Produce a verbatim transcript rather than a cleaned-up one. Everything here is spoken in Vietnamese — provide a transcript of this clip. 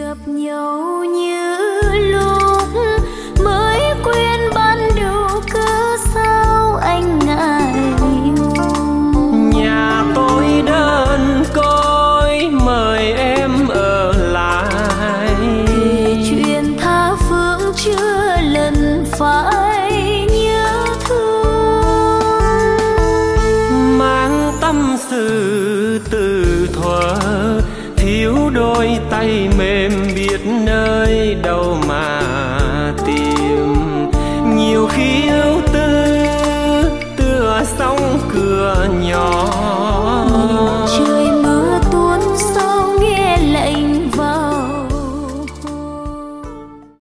gặp nhau như lúc mới quen ban đầu, cớ sao anh ngại ngùng. Nhà tôi đơn côi mời em ở lại, Kể chuyện tha phương chưa lần phải nhớ thương. mang tâm sự từ thuở, thiếu đôi tay mềm biết nơi đâu mà tìm. Nhiều khi ưu tư tựa sóng cửa nhỏ,